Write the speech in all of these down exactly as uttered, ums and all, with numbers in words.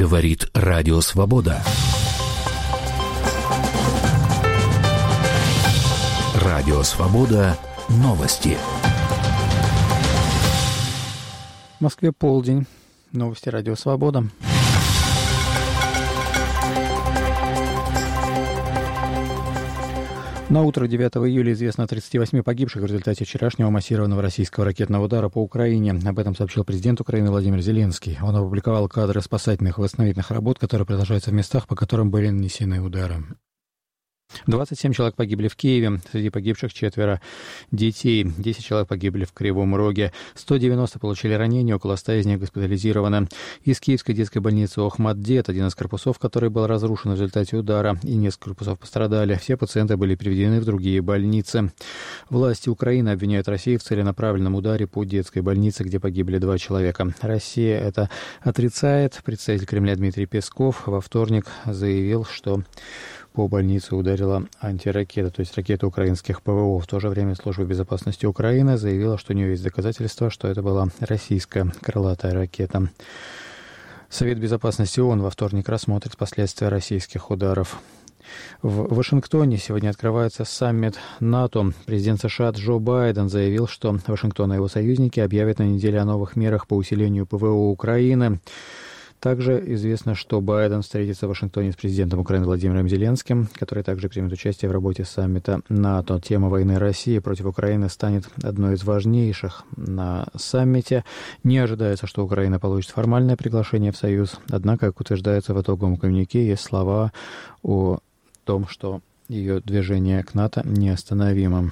Говорит Радио Свобода. Радио Свобода. Новости. В Москве полдень. Новости Радио Свобода. На утро девятого июля известно о тридцати восьми погибших в результате вчерашнего массированного российского ракетного удара по Украине. Об этом сообщил президент Украины Владимир Зеленский. Он опубликовал кадры спасательных и восстановительных работ, которые продолжаются в местах, по которым были нанесены удары. двадцать семь человек погибли в Киеве, среди погибших четверо детей, десять человек погибли в Кривом Роге, сто девяносто получили ранения, около ста из них госпитализированы. Из киевской детской больницы Охмат-Дет, один из корпусов, который был разрушен в результате удара, и несколько корпусов пострадали. Все пациенты были переведены в другие больницы. Власти Украины обвиняют Россию в целенаправленном ударе по детской больнице, где погибли два человека. Россия это отрицает. Представитель Кремля Дмитрий Песков во вторник заявил, что по больнице ударила антиракета, то есть ракета украинских ПВО. В то же время Служба безопасности Украины заявила, что у нее есть доказательства, что это была российская крылатая ракета. Совет безопасности ООН во вторник рассмотрит последствия российских ударов. В Вашингтоне сегодня открывается саммит НАТО. Президент США Джо Байден заявил, что Вашингтон и его союзники объявят на неделе о новых мерах по усилению ПВО Украины. Также известно, что Байден встретится в Вашингтоне с президентом Украины Владимиром Зеленским, который также примет участие в работе саммита НАТО. Тема войны России против Украины станет одной из важнейших на саммите. Не ожидается, что Украина получит формальное приглашение в Союз. Однако, как утверждается в итоговом коммюнике, есть слова о том, что ее движение к НАТО неостановимо.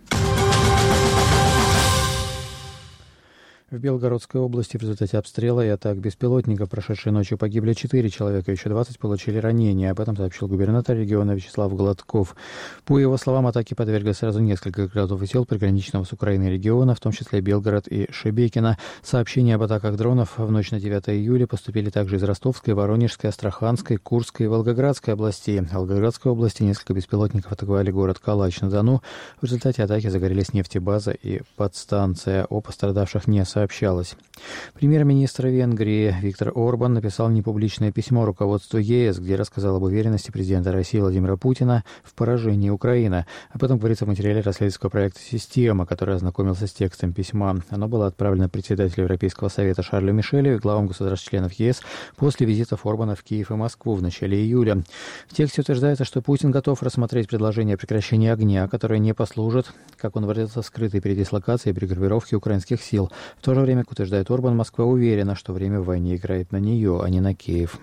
В Белгородской области в результате обстрела и атак беспилотников прошедшей ночью погибли четыре человека, еще двадцать получили ранения. Об этом сообщил губернатор региона Вячеслав Гладков. По его словам, атаке подверглись сразу несколько городов и сел приграничного с Украиной региона, в том числе Белгород и Шебекино. Сообщения об атаках дронов в ночь на девятое июля поступили также из Ростовской, Воронежской, Астраханской, Курской и Волгоградской областей. В Волгоградской области несколько беспилотников атаковали город Калач-на-Дону. В результате атаки загорелись нефтебаза и подстанция. О пострадавших не сообщалось. Премьер-министр Венгрии Виктор Орбан написал непубличное письмо руководству ЕС, где рассказал об уверенности президента России Владимира Путина в поражении Украины. Об этом говорится в материале расследовательского проекта «Система», который ознакомился с текстом письма. Оно было отправлено председателю Европейского совета Шарлю Мишелю и главам государств-членов ЕС после визитов Орбана в Киев и Москву в начале июля. В тексте утверждается, что Путин готов рассмотреть предложение о прекращении огня, которое не послужит, как он выразился, скрытой передислокации и перегруппировки украинских сил. В то же время, как утверждает Орбан, Москва уверена, что время в войне играет на нее, а не на Киев.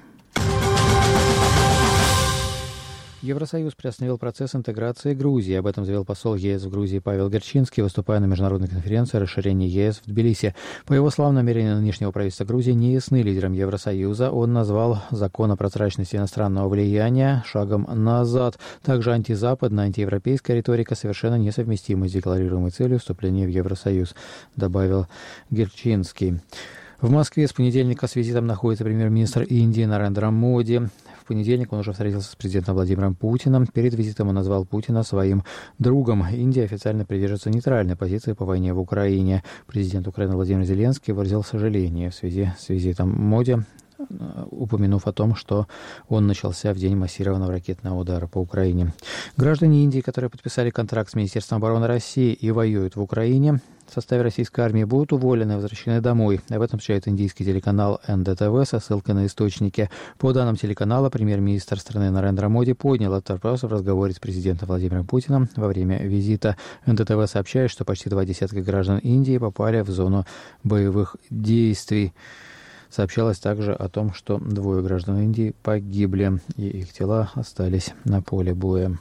Евросоюз приостановил процесс интеграции Грузии. Об этом заявил посол ЕС в Грузии Павел Герчинский, выступая на международной конференции о расширении ЕС в Тбилиси. По его словам, намерения нынешнего правительства Грузии не ясны лидерам Евросоюза. Он назвал закон о прозрачности иностранного влияния шагом назад. Также антизападная, антиевропейская риторика совершенно несовместима с декларируемой целью вступления в Евросоюз, добавил Герчинский. В Москве с понедельника с визитом находится премьер-министр Индии Нарендра Моди. В понедельник он уже встретился с президентом Владимиром Путиным. Перед визитом он назвал Путина своим другом. Индия официально придерживается нейтральной позиции по войне в Украине. Президент Украины Владимир Зеленский выразил сожаление в связи с визитом Моди, упомянув о том, что он начался в день массированного ракетного удара по Украине. Граждане Индии, которые подписали контракт с Министерством обороны России и воюют в Украине в составе российской армии, будут уволены и возвращены домой. Об этом сообщает индийский телеканал эн дэ тэ вэ со ссылкой на источники. По данным телеканала, премьер-министр страны Нарендра Моди поднял этот вопрос в разговоре с президентом Владимиром Путиным во время визита. эн дэ тэ вэ сообщает, что почти два десятка граждан Индии попали в зону боевых действий. Сообщалось также о том, что двое граждан Индии погибли, и их тела остались на поле боя.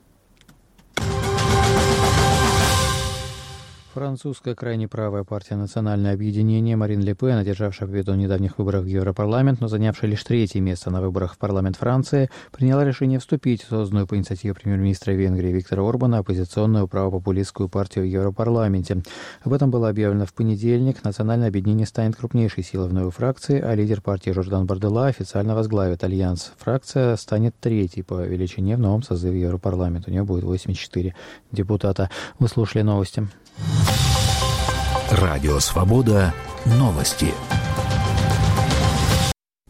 Французская крайне правая партия «Национальное объединение» Марин Ле Пен, одержавшая победу в недавних выборах в Европарламент, но занявшая лишь третье место на выборах в парламент Франции, приняла решение вступить в созданную по инициативе премьер-министра Венгрии Виктора Орбана оппозиционную правопопулистскую партию в Европарламенте. Об этом было объявлено в понедельник. «Национальное объединение» станет крупнейшей силой в новой фракции, а лидер партии Жордан Бардella официально возглавит альянс. Фракция станет третьей по величине в новом созыве Европарламента. У нее будет восемьдесят четыре депутата. Вы слушали новости. Радио Свобода. Новости.